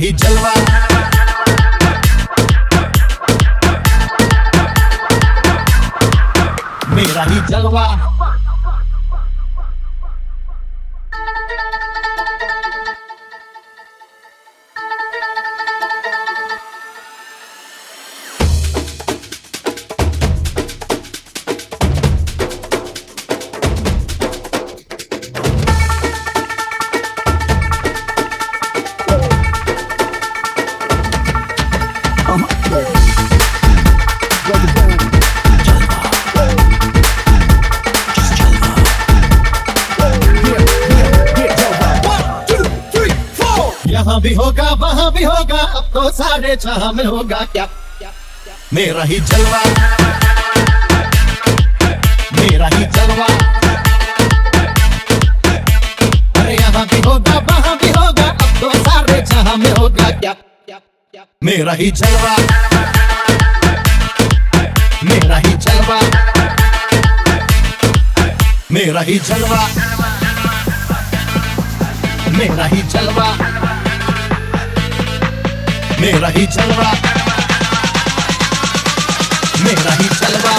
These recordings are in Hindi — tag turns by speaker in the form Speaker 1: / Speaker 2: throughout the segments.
Speaker 1: ही जलवा, मेरा ही जलवा। यहाँ भी होगा वहाँ भी होगा, अब तो सारे जहां में होगा क्या, मेरा ही जलवा, मेरा ही जलवा। अरे यहाँ भी होगा वहाँ भी होगा, अब तो सारे जहां में होगा क्या, मेरा ही जलवा, मेरा ही जलवा, मेरा ही जलवा, मेरा ही जलवा, मेरा ही जलवा, मेरा ही जलवा।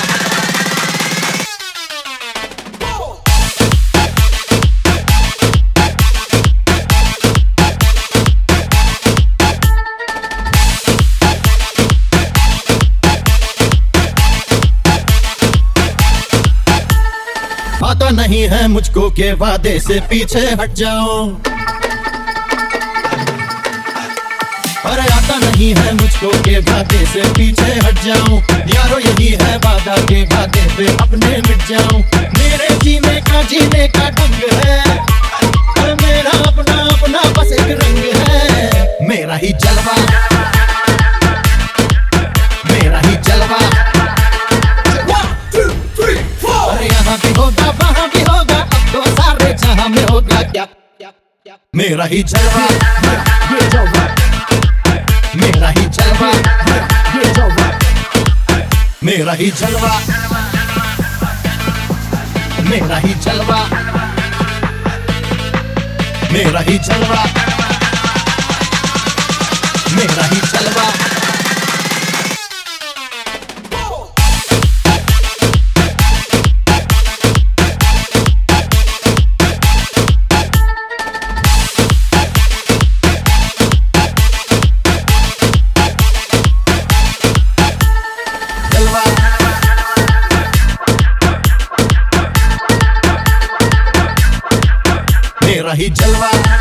Speaker 1: आता नहीं है मुझको के वादे से पीछे हट जाओ, अरे आता नहीं है मुझको के वादे से पीछे हट जाऊं, यारो यही है वादा के वादे पे अपने मिट जाऊं। मेरे जीने का ढंग है, और मेरा अपना अपना बस एक रंग है, मेरा ही जलवा, मेरा ही जलवा। 1 2 3 4 अरे यहाँ भी होगा वहाँ भी होगा, अब तो सारे जहां में होगा क्या, मेरा ही जलवा, मेरा ही जलवा, मेरा ही जलवा, मेरा ही जलवा, मेरा ही जलवा, मेरा ही जलवा। मेरा ही जलवा।